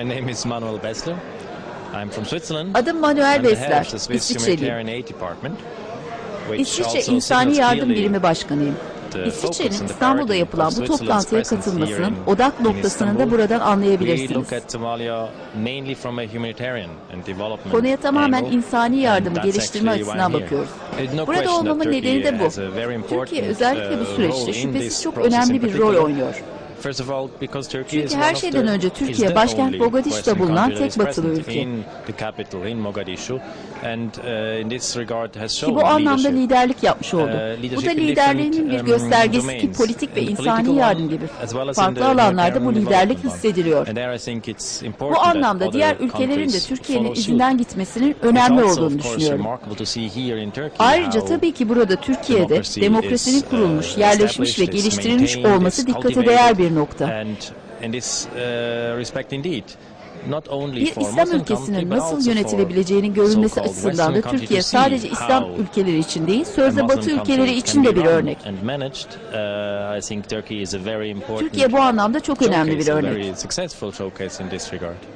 My name is Manuel Bessler. I'm from Switzerland. Adım Manuel Bessler, İsviçreliyim. İsviçre İnsani Yardım Birimi Başkanıyım. İsviçre'nin İstanbul'da yapılan bu toplantıya katılmasının odak noktasını da buradan anlayabilirsiniz. Konuya tamamen insani yardımı geliştirme açısından bakıyoruz. Burada olmamın nedeni de bu. Türkiye özellikle bu süreçte şüphesiz çok önemli bir rol oynuyor. Çünkü her şeyden önce Türkiye, başkent Mogadishu'da bulunan tek batılı ülke. Ki bu anlamda liderlik yapmış oldu. Bu da liderliğinin bir göstergesi ki politik ve insani yardım gibi farklı alanlarda bu liderlik hissediliyor. Bu anlamda diğer ülkelerin de Türkiye'nin izinden gitmesinin önemli olduğunu düşünüyorum. Ayrıca tabii ki burada Türkiye'de demokrasinin kurulmuş, yerleşmiş ve geliştirilmiş olması dikkate değer bir nokta. Bir İslam ülkesinin nasıl yönetilebileceğinin görülmesi açısından da Türkiye sadece İslam ülkeleri için değil, sözde Batı ülkeleri için de bir örnek. Türkiye bu anlamda çok önemli bir örnek.